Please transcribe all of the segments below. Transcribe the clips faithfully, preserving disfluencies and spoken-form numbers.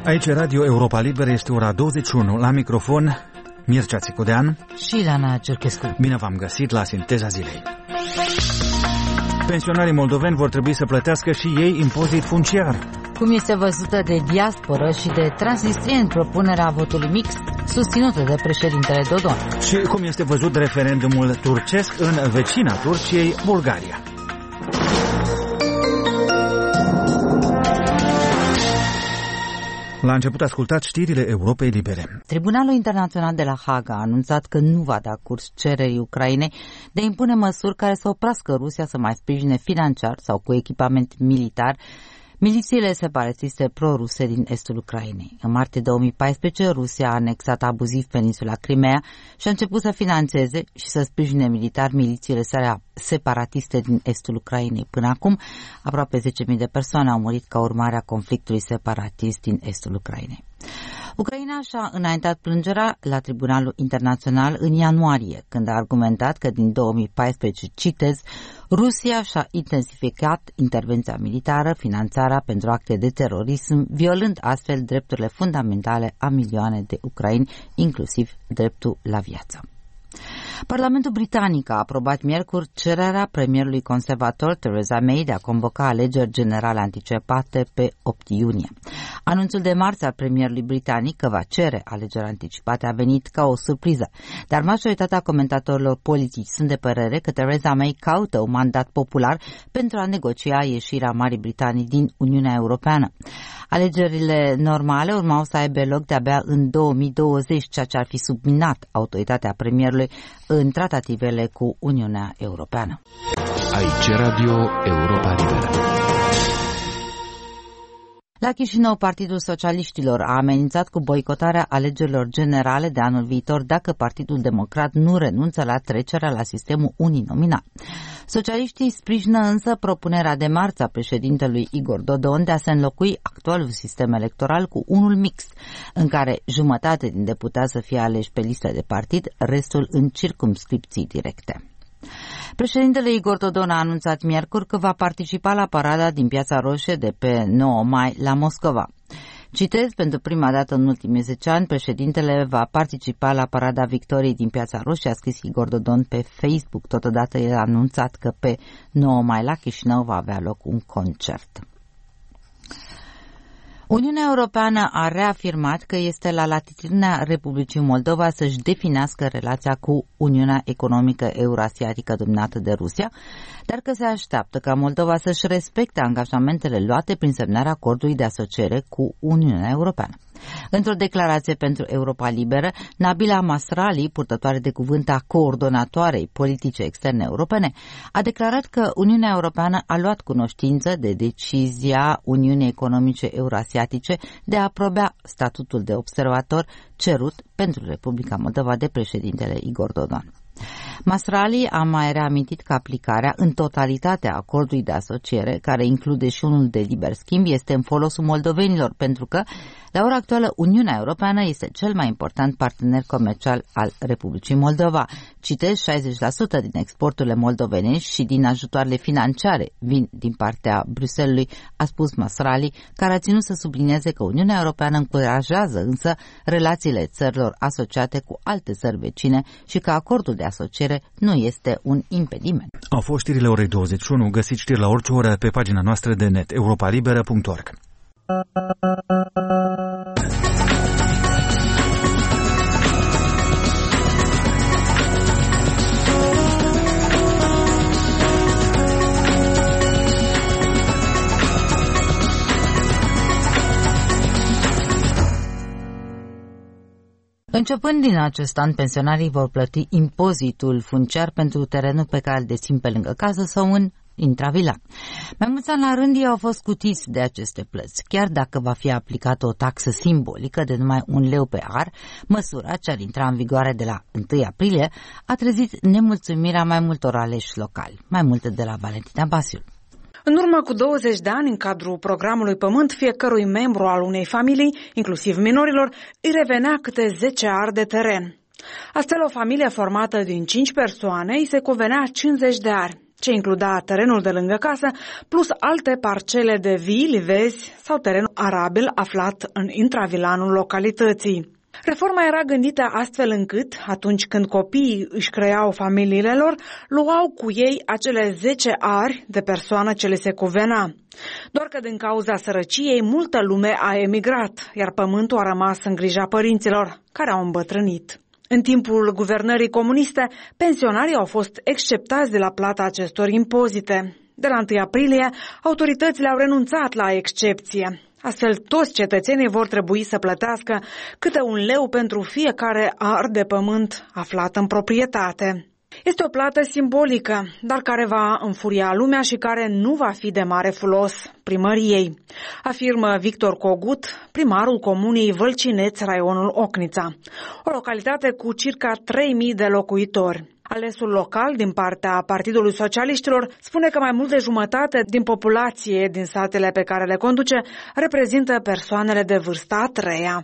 Aici Radio Europa Liberă, este ora douăzeci și unu, la microfon Mircea Țicudean și Ilana Cerchescu. Bine v-am găsit la Sinteza Zilei. Pensionarii moldoveni vor trebui să plătească și ei impozit funciar. Cum este văzută de diasporă și de transnistrieni propunerea votului mixt susținută de președintele Dodon. Și cum este văzut referendumul turcesc în vecina Turciei, Bulgaria. La început ascultați știrile Europei Libere. Tribunalul Internațional de la Haga a anunțat că nu va da curs cererii Ucrainei de a impune măsuri care să oprească Rusia să mai sprijine financiar sau cu echipament militar milițiile separatiste pro-ruse din estul Ucrainei. În martie două mii paisprezece, Rusia a anexat abuziv peninsula Crimea și a început să financeze și să sprijine militar milițiile separatiste din estul Ucrainei. Până acum, aproape zece mii de persoane au murit ca urmare a conflictului separatist din estul Ucrainei. Ucraina și-a înaintat plângerea la Tribunalul Internațional în ianuarie, când a argumentat că din două mii paisprezece, citez, Rusia și-a intensificat intervenția militară, finanțarea pentru acte de terorism, violând astfel drepturile fundamentale a milioane de ucraini, inclusiv dreptul la viață. Parlamentul britanic a aprobat miercuri cererea premierului conservator Theresa May de a convoca alegeri generale anticipate pe opt iunie. Anunțul de marți al premierului britanic că va cere alegeri anticipate a venit ca o surpriză, dar majoritatea comentatorilor politici sunt de părere că Theresa May caută un mandat popular pentru a negocia ieșirea Marii Britanii din Uniunea Europeană. Alegerile normale urmau să aibă loc de-abia în două mii douăzeci, ceea ce ar fi subminat autoritatea premierului în tratativele cu Uniunea Europeană. Aici Radio Europa Liberă. La Chișinău, Partidul Socialiștilor a amenințat cu boicotarea alegerilor generale de anul viitor dacă Partidul Democrat nu renunță la trecerea la sistemul uninominal. Socialiștii sprijină însă propunerea de marți a președintelui Igor Dodon de a se înlocui actualul sistem electoral cu unul mixt, în care jumătate din deputați să fie aleși pe listă de partid, restul în circumscripții directe. Președintele Igor Dodon a anunțat miercuri că va participa la parada din Piața Roșie de pe nouă mai la Moscova. Citez, pentru prima dată în ultimii zece ani, președintele va participa la parada victoriei din Piața Roșie, a scris Igor Dodon pe Facebook. Totodată el a anunțat că pe nouă mai la Chișinău va avea loc un concert. Uniunea Europeană a reafirmat că este la latitudinea Republicii Moldova să-și definească relația cu Uniunea Economică Eurasiatică dominată de Rusia, dar că se așteaptă ca Moldova să-și respecte angajamentele luate prin semnarea acordului de asociere cu Uniunea Europeană. Într-o declarație pentru Europa Liberă, Nabila Masrali, purtătoare de cuvânt a coordonatoarei politice externe europene, a declarat că Uniunea Europeană a luat cunoștință de decizia Uniunii Economice Eurasiatice de a aproba statutul de observator cerut pentru Republica Moldova de președintele Igor Dodon. Masrali a mai reamintit că aplicarea în totalitate a acordului de asociere, care include și unul de liber schimb, este în folosul moldovenilor, pentru că, la ora actuală, Uniunea Europeană este cel mai important partener comercial al Republicii Moldova. Citez, șaizeci la sută din exporturile moldovenești și din ajutoarele financiare vin din partea Bruxellesului, a spus Masrali, care a ținut să sublinieze că Uniunea Europeană încurajează însă relațiile țărilor asociate cu alte țări vecine și că acordul de asociere nu este un impediment. Au fost știrile orei douăzeci și unu, găsiți știri la orice oră pe pagina noastră de net, europa liberă punct org. Începând din acest an, pensionarii vor plăti impozitul funciar pentru terenul pe care îl dețin pe lângă casă sau în intravilan. Mai mulți ani la rând ei au fost scutiți de aceste plăți. Chiar dacă va fi aplicată o taxă simbolică de numai un leu pe ar, măsura ce ar intra în vigoare de la întâi aprilie a trezit nemulțumirea mai multor aleși locali. Mai multe de la Valentina Basiul. În urmă cu douăzeci de ani, în cadrul programului Pământ, fiecărui membru al unei familii, inclusiv minorilor, îi revenea câte zece ari de teren. Astfel, o familie formată din cinci persoane îi se cuvenea cincizeci de ari. ce includa terenul de lângă casă, plus alte parcele de vii, livezi sau teren arabil aflat în intravilanul localității. Reforma era gândită astfel încât, atunci când copiii își creau familiile lor, luau cu ei acele zece ari de persoană ce le se cuvena. Doar că din cauza sărăciei, multă lume a emigrat, iar pământul a rămas în grija părinților, care au îmbătrânit. În timpul guvernării comuniste, pensionarii au fost exceptați de la plata acestor impozite. De la întâi aprilie, autoritățile au renunțat la excepție. Astfel, toți cetățenii vor trebui să plătească câte un leu pentru fiecare ar de pământ aflat în proprietate. Este o plată simbolică, dar care va înfuria lumea și care nu va fi de mare folos primăriei, afirmă Victor Cogut, primarul comunei Vălcineți, raionul Ocnița, o localitate cu circa trei mii de locuitori. Alesul local din partea Partidului Socialiștilor spune că mai mult de jumătate din populație din satele pe care le conduce reprezintă persoanele de vârsta a treia.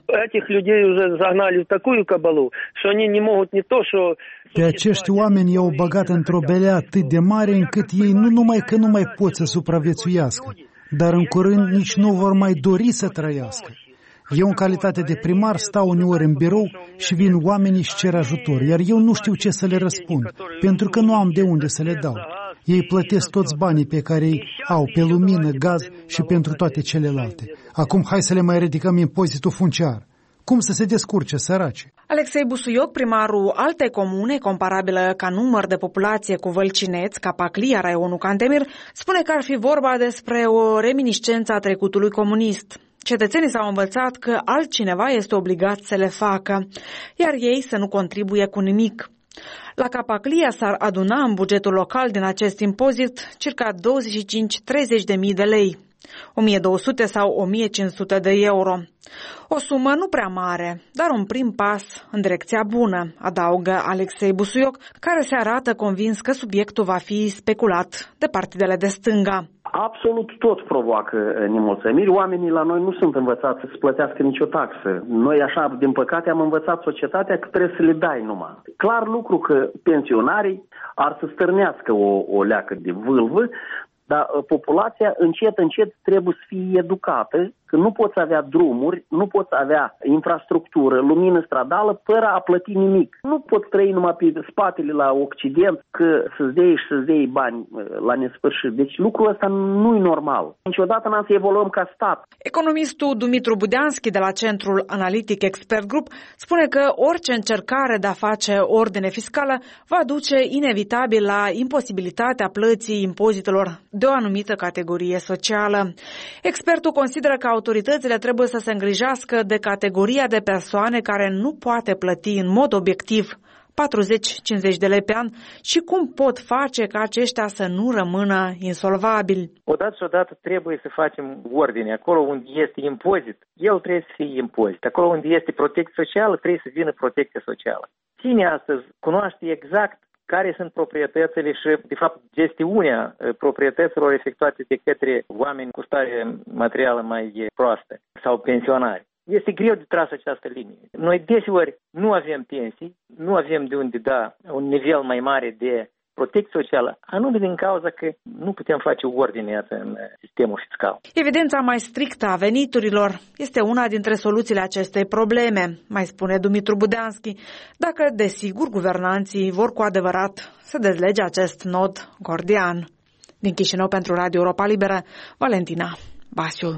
Pe acești oameni i-au băgat într-o belea atât de mare încât ei nu numai că nu mai pot să supraviețuiască, dar în curând nici nu vor mai dori să trăiască. Eu, în calitate de primar, stau uneori în birou și vin oamenii și cer ajutor, iar eu nu știu ce să le răspund, pentru că nu am de unde să le dau. Ei plătesc toți banii pe care îi au pe lumină, gaz și pentru toate celelalte. Acum hai să le mai ridicăm impozitul funciar. Cum să se descurce săraci? Alexei Busuioc, primarul altei comune, comparabilă ca număr de populație cu Vălcineți, Capaclia, raionul Cantemir, spune că ar fi vorba despre o reminiscență a trecutului comunist. Cetățenii s-au învățat că altcineva este obligat să le facă, iar ei să nu contribuie cu nimic. La Capaclia s-ar aduna în bugetul local din acest impozit circa douăzeci și cinci - treizeci de mii de lei, o mie două sute sau o mie cinci sute de euro. O sumă nu prea mare, dar un prim pas în direcția bună, adaugă Alexei Busuioc, care se arată convins că subiectul va fi speculat de partidele de stânga. Absolut tot provoacă nemulțumiri. Oamenii la noi nu sunt învățați să plătească nicio taxă. Noi, așa, din păcate, am învățat societatea că trebuie să le dai numai. Clar lucru că pensionarii ar să stârnească o, o leacă de vâlvă, dar populația încet, încet trebuie să fie educată că nu poți avea drumuri, nu poți avea infrastructură, lumină stradală, fără a plăti nimic. Nu poți trăi numai pe spatele la Occident, că să-ți dei și să-ți dei bani la nesfârșit. Deci lucrul ăsta nu e normal. Niciodată n-am să evoluăm ca stat. Economistul Dumitru Budeanski de la Centrul Analitic Expert Group spune că orice încercare de a face ordine fiscală va duce inevitabil la imposibilitatea plății impozitelor de o anumită categorie socială. Expertul consideră că autoritățile trebuie să se îngrijească de categoria de persoane care nu poate plăti în mod obiectiv patruzeci - cincizeci de lei pe an și cum pot face ca aceștia să nu rămână insolvabili. Odată și odată trebuie să facem ordine. Acolo unde este impozit, el trebuie să fie impozit. Acolo unde este protecție socială, trebuie să vină protecție socială. Cine astăzi cunoaște exact care sunt proprietățile și, de fapt, gestiunea proprietăților efectuate de către oameni cu stare materială mai proastă sau pensionari. Este greu de tras această linie. Noi deseori nu avem pensii, nu avem de unde da un nivel mai mare de protecție socială, anume din cauza că nu putem face ordine în sistemul fiscal. Evidența mai strictă a veniturilor este una dintre soluțiile acestei probleme, mai spune Dumitru Budeanski, dacă, desigur, guvernanții vor cu adevărat să dezlege acest nod gordian. Din Chișinău pentru Radio Europa Liberă, Valentina Basiul.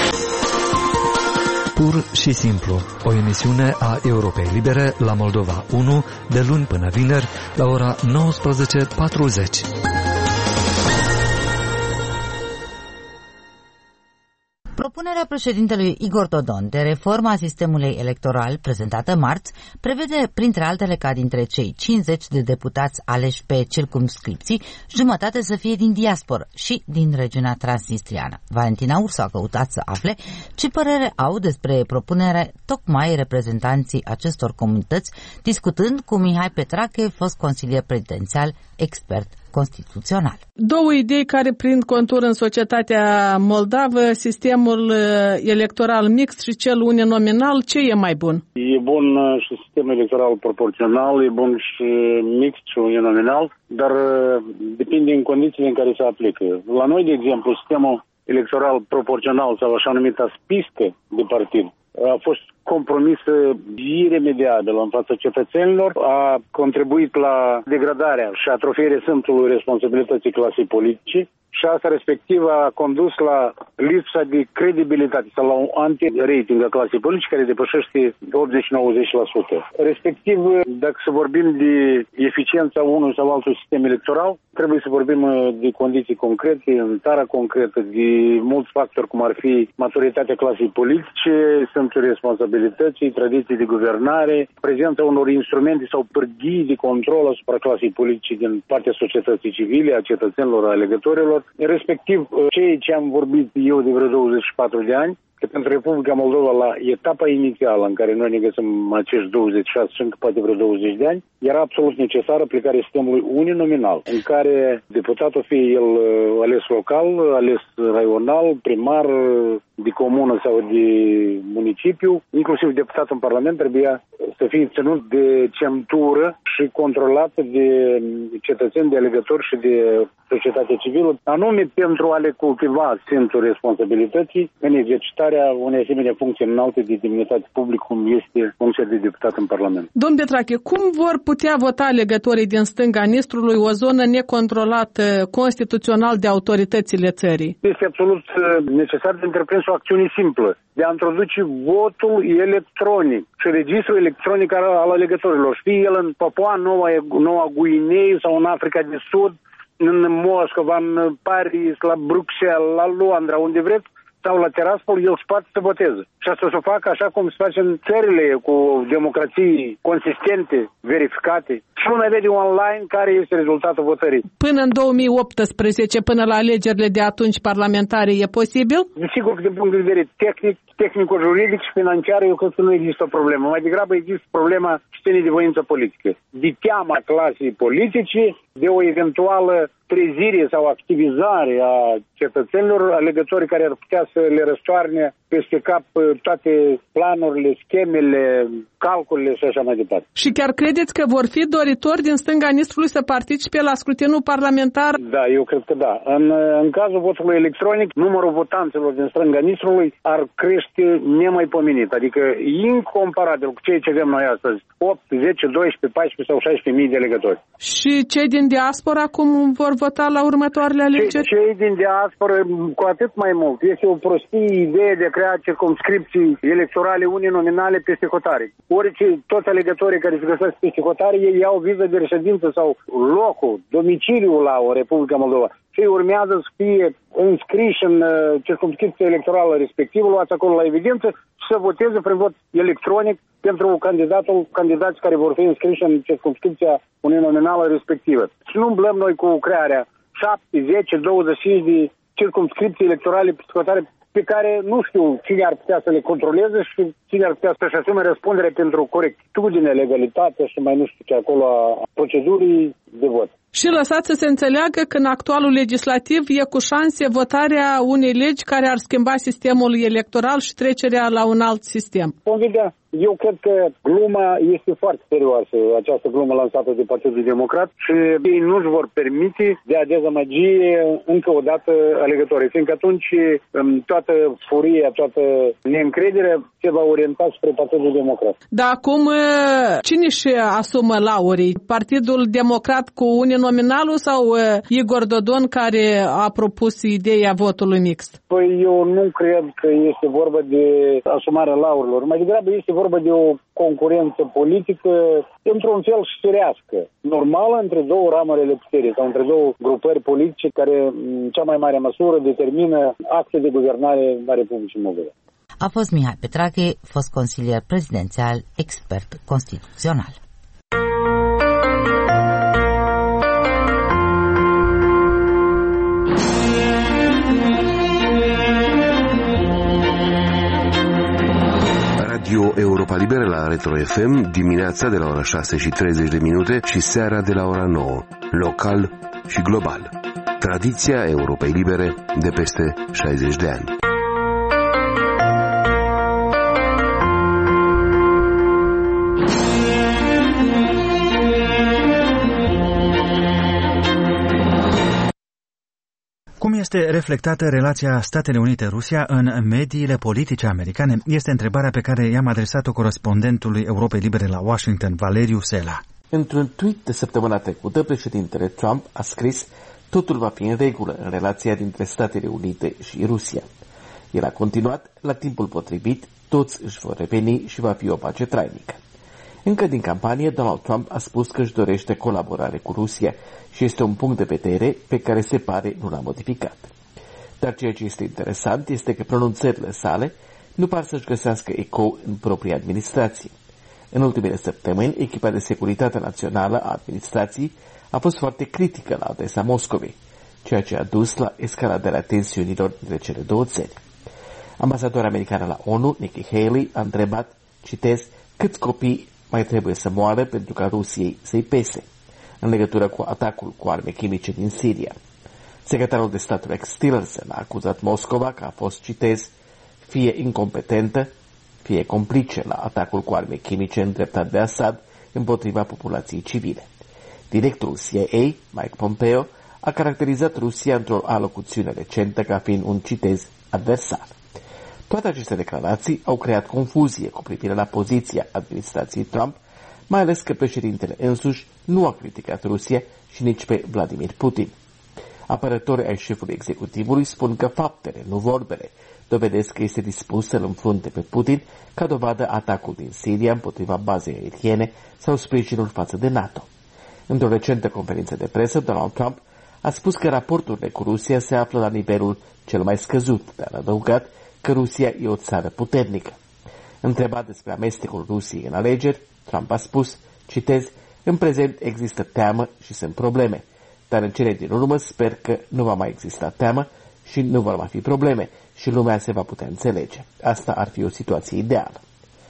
Pur și simplu, o emisiune a Europei Libere la Moldova unu, de luni până vineri, la ora nouăsprezece patruzeci. Propunerea președintelui Igor Dodon de reforma sistemului electoral prezentată marți prevede, printre altele, ca dintre cei cincizeci de deputați aleși pe circumscripții, jumătate să fie din diasporă și din regiunea transnistriană. Valentina Ursu a căutat să afle ce părere au despre propunere tocmai reprezentanții acestor comunități, discutând cu Mihai Petrache, fost consilier prezidențial, expert constituțional. Două idei care prind contur în societatea moldavă, sistemul electoral mixt și cel uninominal, ce e mai bun? E bun și sistemul electoral proporțional, e bun și mixt și uninominal, dar depinde în condițiile în care se aplică. La noi, de exemplu, sistemul electoral proporțional sau așa numită spiscă de partid a fost compromisă iremediabil în fața cetățenilor, a contribuit la degradarea și atrofierea sântului responsabilității clasei politice și asta respectiv a condus la lipsa de credibilitate sau la un anti-rating a clasei politice care depășește optzeci nouăzeci la sută. Respectiv, dacă să vorbim de eficiența unui sau altul sistem electoral, trebuie să vorbim de condiții concrete, în țara concretă, de mulți factori, cum ar fi maturitatea clasei politice, sântului responsabilității, tradiții de guvernare, prezența unor instrumente sau pârghii de control asupra clasei politice din partea societății civile, a cetățenilor, a alegătorilor, respectiv ceea ce am vorbit eu de vreo douăzeci și patru de ani, că pentru Republica Moldova, la etapa inițială în care noi ne găsim acești douăzeci și șase și încă poate vreo douăzeci de ani, era absolut necesară aplicarea sistemului uninominal, în care deputatul, fie el ales local, ales raional, primar, de comună sau de municipiu, inclusiv deputatul în Parlament, trebuia să fie ținut de centură și controlat de cetățeni, de alegători și de societatea civilă, anume pentru a le cultiva simțul responsabilității în exercitarea unei asemenea funcții înalte de demnitate publică, cum este funcția de deputat în Parlament. Domn Petrache, cum vor putea vota alegătorii din stânga Nistrului, o zonă necontrolată constituțional de autoritățile țării? Este absolut necesar de întreprins o acțiune simplă, de a introduce votul electronic și registrul electronic al alegătorilor. Fie el în Papua Noua, Noua Guinee sau în Africa de Sud, în Moscova, în Paris, la Bruxelles, la Londra, unde vreți, sau la Tiraspol, el își poate să voteze. Și asta să facă așa cum se face în țările cu democrații consistente, verificate. Și lumea vede online care este rezultatul votării. Până în două mii optsprezece, până la alegerile de atunci parlamentare, e posibil? Desigur că din punct de vedere tehnic, tehnico-juridic și financiar, eu cred că nu există o problemă. Mai degrabă există problema ținei de voință politică. De teama clasei politice, de o eventuală trezire sau activizare a cetățenilor, alegătorii care ar putea să le răstoarne peste cap toate planurile, schemele, calculele și așa mai departe. Și chiar credeți că vor fi doritori din stânga Nistrului să participe la scrutinul parlamentar? Da, eu cred că da. În, în cazul votului electronic, numărul votanților din stânga Nistrului ar crește nemaipomenit, adică incomparabil cu ceea ce avem noi astăzi, opt, zece, doisprezece, paisprezece sau șaisprezece mii de alegători. Și cei din diaspora cum vor vota la următoarele alegeri? Ce, cei din diaspora, cu atât mai mult. Este o prostie idee de a crea circumscripții electorale uninominale peste hotare. Orice, toți alegătorii care se găsesc peste hotare, ei iau viză de reședință sau locul, domiciliul la o Republica Moldova. Și urmează să fie înscriși în uh, circumscripția electorală respectivă, luați acolo la evidență și să voteze prin vot electronic pentru candidatul, candidații care vor fi înscriși în circumscripția uninominală respectivă. Și nu umblăm noi cu crearea șapte, zece, douăzeci și cinci de circumscripții electorale psihotare pe care nu știu cine ar putea să le controleze și cine ar putea să-și asume răspundere pentru corectitudine, legalitate și mai nu știu ce acolo a procedurii de vot. Și lăsați să se înțeleagă că în actualul legislativ e cu șanse votarea unei legi care ar schimba sistemul electoral și trecerea la un alt sistem. Vom vedea. Eu cred că gluma este foarte serioasă, această glumă lansată de Partidul Democrat și ei nu-și vor permite de a dezamăgi încă o dată alegătorii, fiindcă atunci toată furia, toată neîncrederea se va orienta spre Partidul Democrat. Dar acum cine își asumă laurii? Partidul Democrat cu uninominalul sau Igor Dodon care a propus ideea votului mixt? Păi eu nu cred că este vorba de asumarea laurilor. Mai degrabă este vorba de o concurență politică într-un fel știrească, normală între două ramuri ale puterii sau între două grupări politice care în cea mai mare măsură determină acte de guvernare a Republicii Moldova. A fost Mihai Petrache, fost consilier prezidențial, expert constituțional. Radio Europa Liberă la Retro F M, dimineața de la ora șase și treizeci de minute și seara de la ora nouă. Local și global. Tradiția Europei Libere de peste șaizeci de ani. Cum este reflectată relația Statele Unite-Rusia în mediile politice americane? Este întrebarea pe care i-am adresat-o corespondentului Europei Libere la Washington, Valeriu Sela. Într-un tweet de săptămâna trecută, președintele Trump a scris: totul va fi în regulă în relația dintre Statele Unite și Rusia. El a continuat: la timpul potrivit, toți își vor reveni și va fi o pace trainică. Încă din campanie, Donald Trump a spus că își dorește colaborare cu Rusia și este un punct de vedere pe care se pare nu l-a modificat. Dar ceea ce este interesant este că pronunțările sale nu par să-și găsească ecou în propria administrație. În ultimele săptămâni, echipa de securitate națională a administrației a fost foarte critică la adresa Moscovei, ceea ce a dus la escaladarea tensiunilor dintre cele două țări. Ambasadorul american la ONU, Nikki Haley, a întrebat, citez, câți copii mai trebuie să moară pentru ca Rusiei să-i pese, în legătură cu atacul cu arme chimice din Siria. Secretarul de stat Rex Tillerson a acuzat Moscova că a fost, citez, fie incompetentă, fie complice la atacul cu arme chimice îndreptat de Assad împotriva populației civile. Directorul C I A, Mike Pompeo, a caracterizat Rusia într-o alocuțiune recentă ca fiind un, citez, adversar. Toate aceste declarații au creat confuzie cu privire la poziția administrației Trump, mai ales că președintele însuși nu a criticat Rusia și nici pe Vladimir Putin. Apărătorii ai șefului executivului spun că faptele, nu vorbele, dovedesc că este dispus să-l înfrunte pe Putin ca dovadă atacul din Siria împotriva bazei aeriene sau sprijinul față de NATO. Într-o recentă conferință de presă, Donald Trump a spus că raporturile cu Rusia se află la nivelul cel mai scăzut, dar a adăugat că Rusia e o țară puternică. Întrebat despre amestecul Rusiei în alegeri, Trump a spus, citez, în prezent există teamă și sunt probleme, dar în cele din urmă sper că nu va mai exista teamă și nu vor mai fi probleme și lumea se va putea înțelege. Asta ar fi o situație ideală.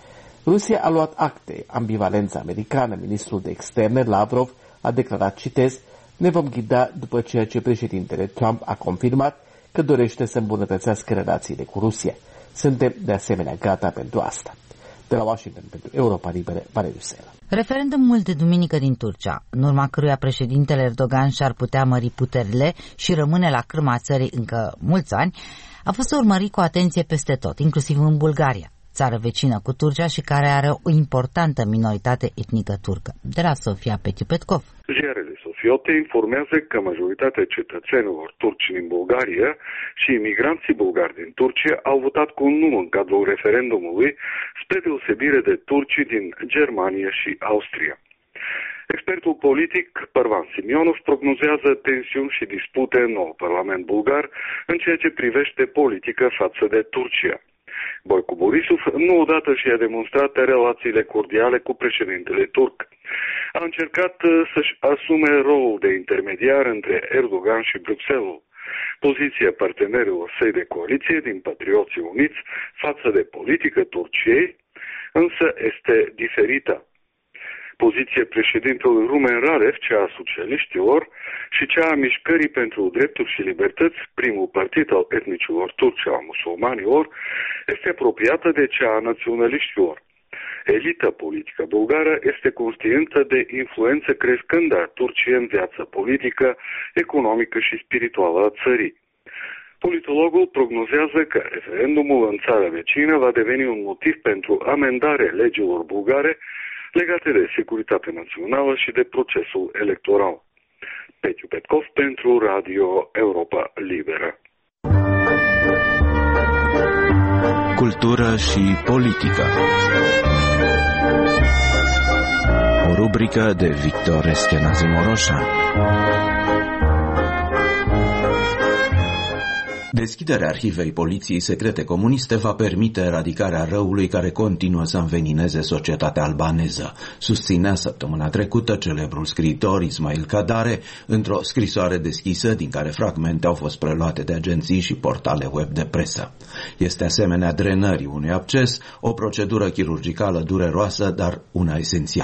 Rusia a luat acte, ambivalența americană. Ministrul de externe, Lavrov, a declarat, citez, ne vom ghida după ceea ce președintele Trump a confirmat că dorește să îmbunătățească relațiile cu Rusia. Suntem de asemenea gata pentru asta. De la Washington pentru Europa Liberă, Valeriu Sela. Referendumul de duminică din Turcia, în urma căruia președintele Erdogan și-ar putea mări puterile și rămâne la crâma țării încă mulți ani, a fost urmărit cu atenție peste tot, inclusiv în Bulgaria, țară vecină cu Turcia și care are o importantă minoritate etnică turcă. De la Sofia Petiu-Petkov. Ziarele Sofiote informează că majoritatea cetățenilor turci din Bulgaria și imigranții bulgari din Turcia au votat cu nu în cadrul referendumului, spre deosebire de turcii din Germania și Austria. Expertul politic Părvan Simionov prognozează tensiuni și dispute în nou Parlament bulgar în ceea ce privește politică față de Turcia. Boicu Borisov nu odată și-a demonstrat relațiile cordiale cu președintele turc. A încercat să-și asume rolul de intermediar între Erdogan și Bruxelles. Poziția partenerilor săi de coaliție din Patrioții Uniți față de politică Turciei însă este diferită. Poziția președintelui Rumen Radev, cea a socialiștilor, și cea a Mișcării pentru Drepturi și Libertăți, primul partid al etnicilor turci al musulmanilor, este apropiată de cea a naționaliștilor. Elita politică bulgară este conștientă de influență crescândă a Turciei în viața politică, economică și spirituală a țării. Politologul prognozează că referendumul în țara vecină va deveni un motiv pentru amendarea legilor bulgare legate de securitatea națională și de procesul electoral. Petiu Petkov pentru Radio Europa Liberă. Cultură și politică. O rubrică de Victor Eschenazi Moroșan. Deschiderea arhivei poliției secrete comuniste va permite eradicarea răului care continuă să învenineze societatea albaneză, susținea săptămâna trecută celebrul scriitor Ismail Kadare într-o scrisoare deschisă din care fragmente au fost preluate de agenții și portale web de presă. Este asemenea drenării unui absces, o procedură chirurgicală dureroasă, dar una esențială.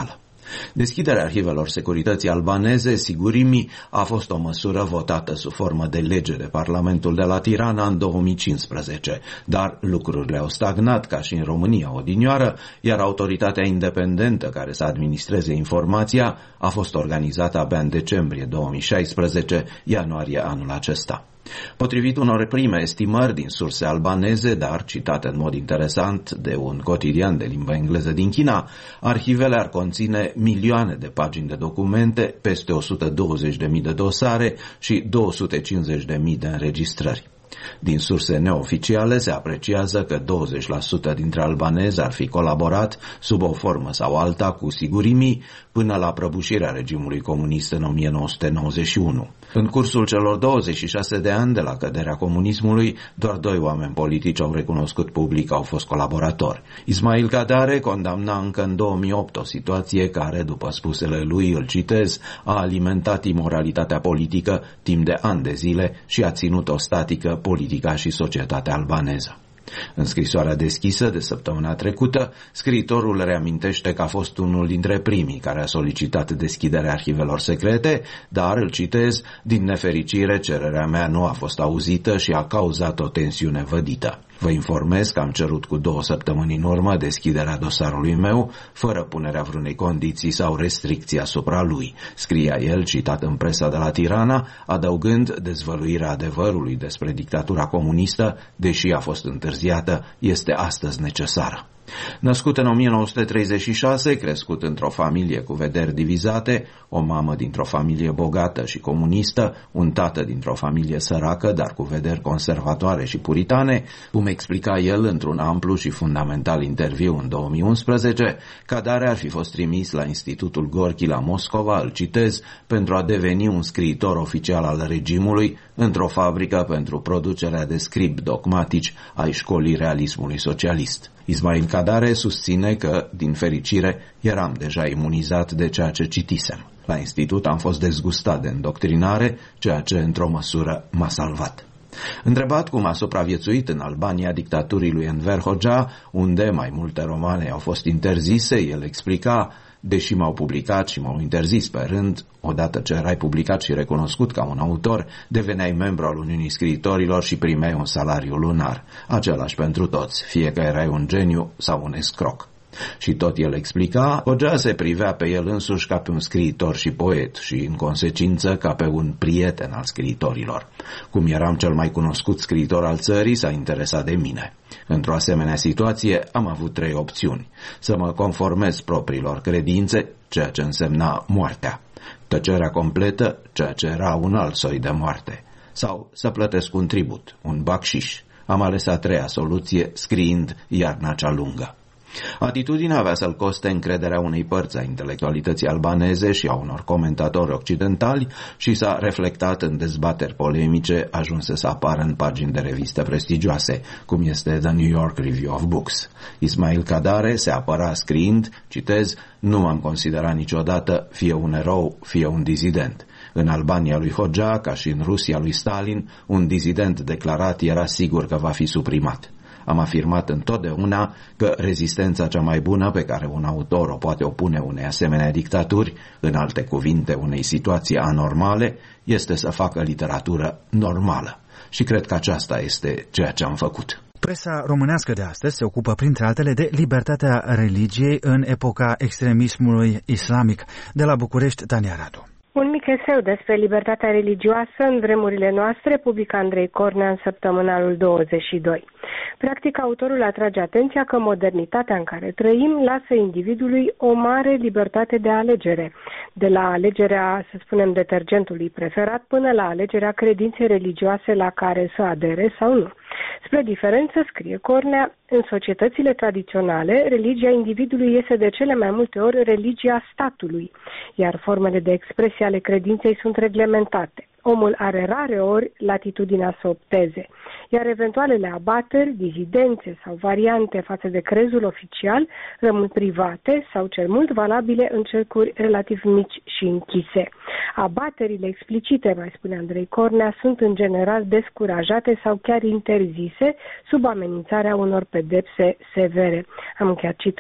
Deschiderea arhivelor securității albaneze, Sigurimi, a fost o măsură votată sub formă de lege de Parlamentul de la Tirana în două mii cincisprezece, dar lucrurile au stagnat ca și în România odinioară, iar autoritatea independentă care să administreze informația a fost organizată abia în decembrie două mii șaisprezece, ianuarie anul acesta. Potrivit unor prime estimări din surse albaneze, dar citate în mod interesant de un cotidian de limbă engleză din China, arhivele ar conține milioane de pagini de documente, peste o sută douăzeci de mii de dosare și două sute cincizeci de mii de înregistrări. Din surse neoficiale se apreciază că douăzeci la sută dintre albanezi ar fi colaborat sub o formă sau alta cu Sigurimi până la prăbușirea regimului comunist în o mie nouă sute nouăzeci și unu. În cursul celor douăzeci și șase de ani de la căderea comunismului, doar doi oameni politici au recunoscut public că au fost colaboratori. Ismail Kadare condamna încă în două mii opt o situație care, după spusele lui, îl citez, a alimentat imoralitatea politică timp de ani de zile și a ținut-o statică politica și societatea albaneză. În scrisoarea deschisă de săptămâna trecută, scriitorul reamintește că a fost unul dintre primii care a solicitat deschiderea arhivelor secrete, dar, îl citez, din nefericire cererea mea nu a fost auzită și a cauzat o tensiune vădită. Vă informez că am cerut cu două săptămâni în urmă deschiderea dosarului meu, fără punerea vreunei condiții sau restricții asupra lui, scria el, citat în presa de la Tirana, adăugând dezvăluirea adevărului despre dictatura comunistă, deși a fost întârziată, este astăzi necesară. Născut în o mie nouă sute treizeci și șase, crescut într-o familie cu vederi divizate, o mamă dintr-o familie bogată și comunistă, un tată dintr-o familie săracă, dar cu vederi conservatoare și puritane, cum explica el într-un amplu și fundamental interviu în două mii unsprezece, Kadare ar fi fost trimis la Institutul Gorki la Moscova, îl citez, pentru a deveni un scriitor oficial al regimului într-o fabrică pentru producerea de scribi dogmatici ai școlii realismului socialist. Ismail Kadare susține că, din fericire, eram deja imunizat de ceea ce citisem. La institut am fost dezgustat de îndoctrinare, ceea ce, într-o măsură, m-a salvat. Întrebat cum a supraviețuit în Albania dictaturii lui Enver Hoxha, unde mai multe romane au fost interzise, el explica: deși m-au publicat și m-au interzis pe rând, odată ce erai publicat și recunoscut ca un autor, deveneai membru al Uniunii Scriitorilor și primeai un salariu lunar, același pentru toți, fie că erai un geniu sau un escroc. Și tot el explica, Hoxha se privea pe el însuși ca pe un scriitor și poet și, în consecință, ca pe un prieten al scriitorilor. Cum eram cel mai cunoscut scriitor al țării, s-a interesat de mine. Într-o asemenea situație am avut trei opțiuni: să mă conformez propriilor credințe, ceea ce însemna moartea; tăcerea completă, ceea ce era un alt soi de moarte; sau să plătesc un tribut, un bacșiș. Am ales a treia soluție, scriind Iarna cea lungă. Atitudinea avea să-l coste încrederea unei părți a intelectualității albaneze și a unor comentatori occidentali și s-a reflectat în dezbateri polemice ajunse să apară în pagini de reviste prestigioase, cum este The New York Review of Books. Ismail Kadare se apăra scriind, citez, nu m-am considerat niciodată fie un erou, fie un dizident. În Albania lui Hoxha, ca și în Rusia lui Stalin, un dizident declarat era sigur că va fi suprimat. Am afirmat întotdeauna că rezistența cea mai bună pe care un autor o poate opune unei asemenea dictaturi, în alte cuvinte unei situații anormale, este să facă literatură normală. Și cred că aceasta este ceea ce am făcut. Presa românească de astăzi se ocupă, printre altele, de libertatea religiei în epoca extremismului islamic. De la București, Tania Radu. Un mic eseu despre libertatea religioasă în vremurile noastre, publică Andrei Cornea în săptămânalul douăzeci și doi. Practic, autorul atrage atenția că modernitatea în care trăim lasă individului o mare libertate de alegere, de la alegerea, să spunem, detergentului preferat până la alegerea credinței religioase la care să adere sau nu. Spre diferență, scrie Cornea, în societățile tradiționale, religia individului este de cele mai multe ori religia statului, iar formele de expresie ale credinței sunt reglementate. Omul are rare ori latitudinea să opteze, iar eventualele abateri, dizidențe sau variante față de crezul oficial rămân private sau cel mult valabile în cercuri relativ mici și închise. Abaterile explicite, mai spune Andrei Cornea, sunt în general descurajate sau chiar interzise sub amenințarea unor pedepse severe. Am încheiat citatul.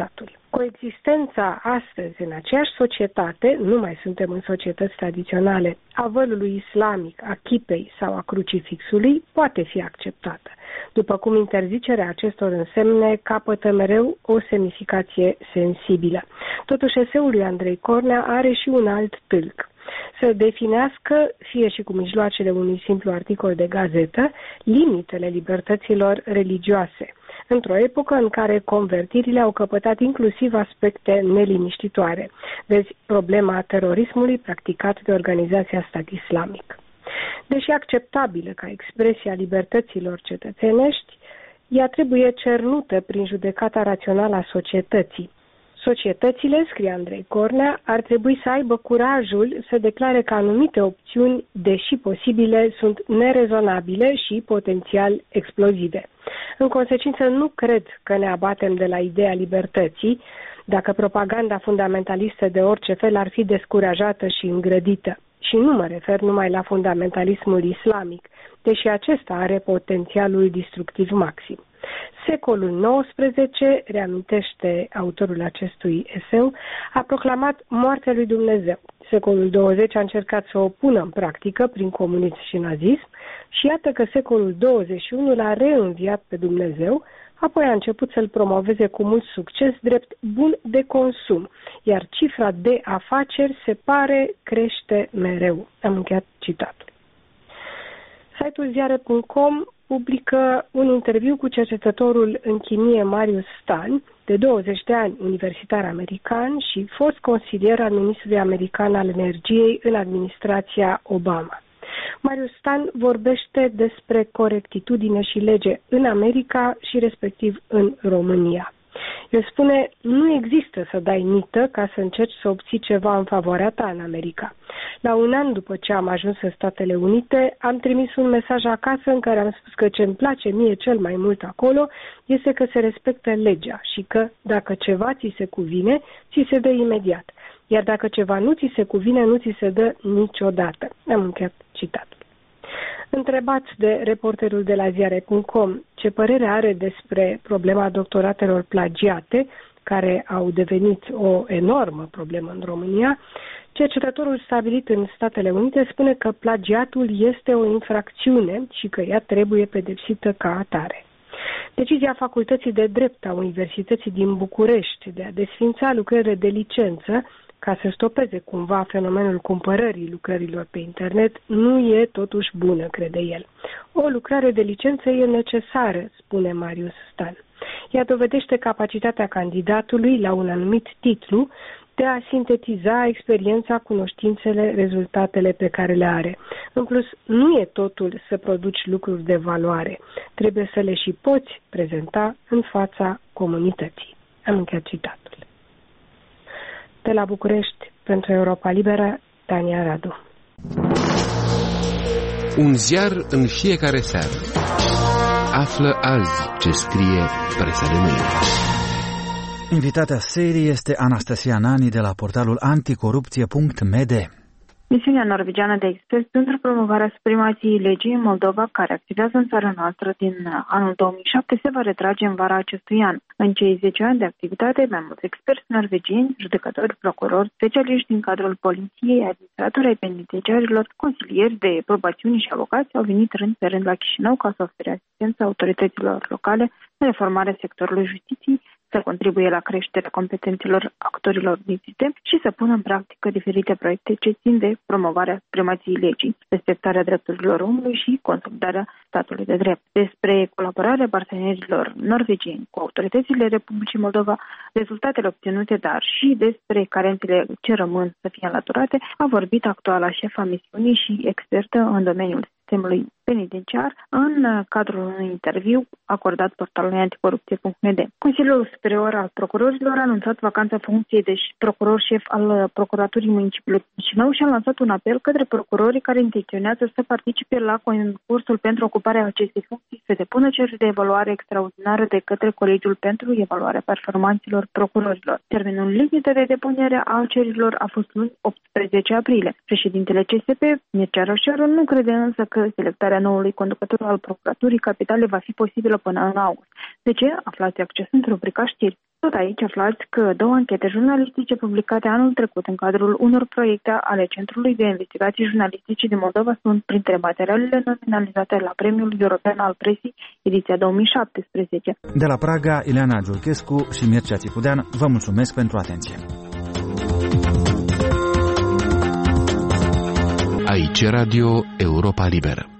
Coexistența astăzi în aceeași societate, nu mai suntem în societăți tradiționale, a vălului islamic, a chipei sau a crucifixului poate fi acceptată, după cum interzicerea acestor însemne capătă mereu o semnificație sensibilă. Totuși, eseul lui Andrei Cornea are și un alt tâlc: să definească, fie și cu mijloacele unui simplu articol de gazetă, limitele libertăților religioase, într-o epocă în care convertirile au căpătat inclusiv aspecte neliniștitoare. Vezi problema terorismului practicat de organizația Stat Islamic. Deși acceptabilă ca expresia libertăților cetățenești, ea trebuie cernută prin judecata rațională a societății. Societățile, scrie Andrei Cornea, ar trebui să aibă curajul să declare că anumite opțiuni, deși posibile, sunt nerezonabile și potențial explozive. În consecință, nu cred că ne abatem de la ideea libertății dacă propaganda fundamentalistă de orice fel ar fi descurajată și îngrădită. Și nu mă refer numai la fundamentalismul islamic, deși acesta are potențialul destructiv maxim. Secolul nouăsprezece, reamintește autorul acestui eseu, a proclamat moartea lui Dumnezeu. Secolul douăzeci a încercat să o pună în practică prin comunism și nazism și iată că secolul douăzeci și unu l-a reînviat pe Dumnezeu, apoi a început să-l promoveze cu mult succes drept bun de consum, iar cifra de afaceri se pare crește mereu. Am încheiat citatul. Site-ul ziare punct com publică un interviu cu cercetătorul în chimie Marius Stan, de douăzeci de ani universitar american și fost consilier al ministrului american al energiei în administrația Obama. Marius Stan vorbește despre corectitudine și lege în America și respectiv în România. El spune, nu există să dai mită ca să încerci să obții ceva în favoarea ta în America. La un an după ce am ajuns în Statele Unite, am trimis un mesaj acasă în care am spus că ce îmi place mie cel mai mult acolo este că se respectă legea și că dacă ceva ți se cuvine, ți se dă imediat. Iar dacă ceva nu ți se cuvine, nu ți se dă niciodată. Am încheiat citatul. Întrebați de reporterul de la ziare punct com ce părere are despre problema doctoratelor plagiate, care au devenit o enormă problemă în România, cercetătorul stabilit în Statele Unite spune că plagiatul este o infracțiune și că ea trebuie pedepsită ca atare. Decizia Facultății de Drept a Universității din București de a desființa lucrările de licență ca să stopeze cumva fenomenul cumpărării lucrărilor pe internet, nu e totuși bună, crede el. O lucrare de licență e necesară, spune Marius Stan. Ea dovedește capacitatea candidatului la un anumit titlu de a sintetiza experiența, cunoștințele, rezultatele pe care le are. În plus, nu e totul să produci lucruri de valoare. Trebuie să le și poți prezenta în fața comunității. Am încheiat citatul. De la București, pentru Europa Liberă, Tania Radu. Un ziar în fiecare seară. Află azi ce scrie presa de mâine. Invitatea serii este Anastasia Nani de la portalul anticorupție punct m d. Misiunea norvegiană de experți pentru promovarea supremației legii în Moldova, care activează în țara noastră din anul două mii șapte, se va retrage în vara acestui an. În cei zece ani de activitate, mai mulți experți norvegieni, judecători, procurori, specialiști din cadrul poliției, administratori ai penitenciarilor, consilieri de probațiuni și avocați au venit rând pe rând la Chișinău ca să ofere asistență autorităților locale în reformarea sectorului justiției, să contribuie la creșterea competențelor actorilor din sistem și să pună în practică diferite proiecte ce țin de promovarea supremației legii, respectarea drepturilor omului și consolidarea statului de drept. Despre colaborarea partenerilor norvegieni cu autoritățile Republicii Moldova, rezultatele obținute, dar și despre carențele ce rămân să fie înlăturate, a vorbit actuala șefa misiunii și expertă în domeniul sistemului penitenciar în cadrul unui interviu acordat portalului anticorupție punct m d. Consiliul Superior al Procurorilor a anunțat vacanța funcției de procuror șef al Procuraturii Municipiului Chișinău și a lansat un apel către procurorii care intenționează să participe la concursul pentru ocuparea acestei funcții să depună cereri de evaluare extraordinară de către Colegiul pentru evaluarea performanțelor procurorilor. Termenul limită de depunere a cererilor a fost luni optsprezece aprilie. Președintele C S P, Mircea Roșeru, nu crede însă că selectarea noului conducător al Procuraturii Capitale va fi posibilă până în august. De ce? Aflați accesând rubrica știri. Tot aici aflați că două anchete jurnalistice publicate anul trecut în cadrul unor proiecte ale Centrului de Investigații Jurnalistice din Moldova sunt printre materialele nominalizate la Premiul European al Presii, ediția două mii șaptesprezece. De la Praga, Ileana Giurchescu și Mircea Țicudean, vă mulțumesc pentru atenție. Aici Radio Europa Liberă.